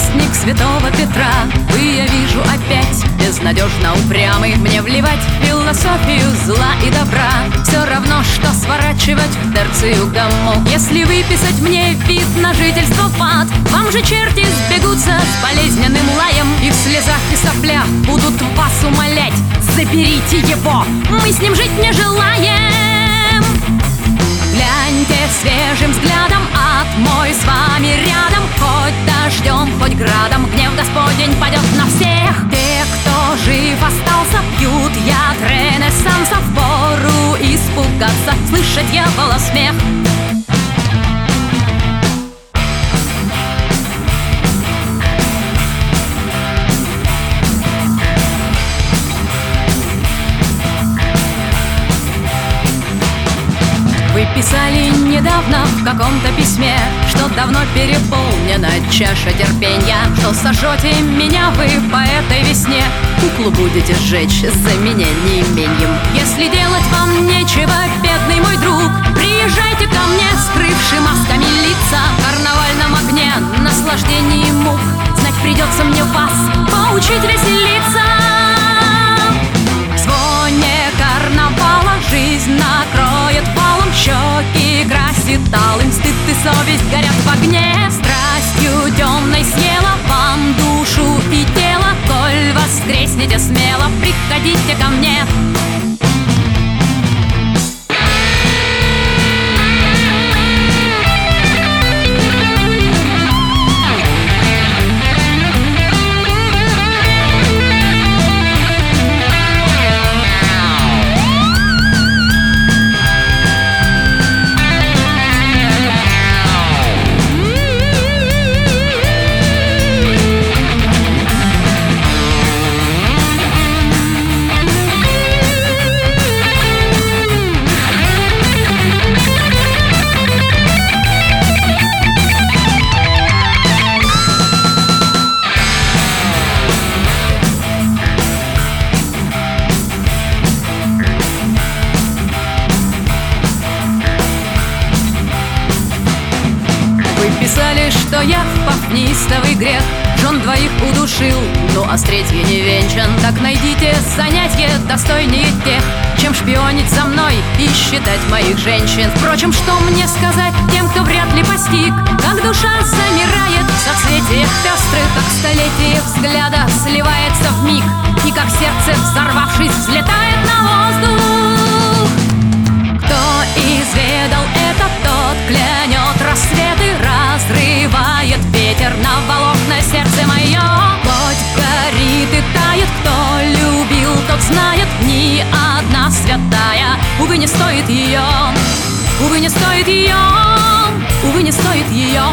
ровесник святого Петра. Вы, я вижу, опять безнадежно упрямый. Мне вливать в философию зла и добра все равно, что сворачивать в терцию гамму. Если выписать мне вид на жительство в ад, вам же черти сбегутся с болезненным лаем и в слезах и соплях будут вас умолять: заберите его, мы с ним жить не желаем. Гляньте свежим взглядом, ад мой с вами рядом. Хоть дождем, хоть градом, гнев Господень падет на всех. Те, кто жив остался, пьют яд ренессанса. Впору испугаться, слышать дьявола смех. Вы писали недавно в каком-то письме, что давно переполнена чаша терпенья, что сожжете меня вы по этой весне, куклу будете сжечь за меня неимением. Если делать вам нечего, бедный мой друг, приезжайте ко мне, скрывши масками лица. В карнавальном огне наслаждений мук знать придется мне вас поучить веселиться. В звоне карнавала жизнь накроет валом, щеки красит алым, стыд и совесть горят в огне. Страстью темной съела вам душу и тело, коль воскреснете смело, приходите ко мне. Вы писали, что я, впав в неистовый грех, жен двоих удушил, ну а с третьей не венчан. Так найдите занятие достойнее тех, чем шпионить за мной и считать моих женщин. Впрочем, что мне сказать тем, кто вряд ли постиг, как душа замирает в соцветиях пестрых, как столетие взгляда сливается в миг, и как сердце, взорвавшись, взлетает на воздух. Кто изведал это, тот клянет рассветы, разрывает ветер на волокна сердце мое. Хоть горит и тает, кто любил, тот знает, ни одна святая, увы, не стоит ее, увы, не стоит ее, увы, не стоит ее.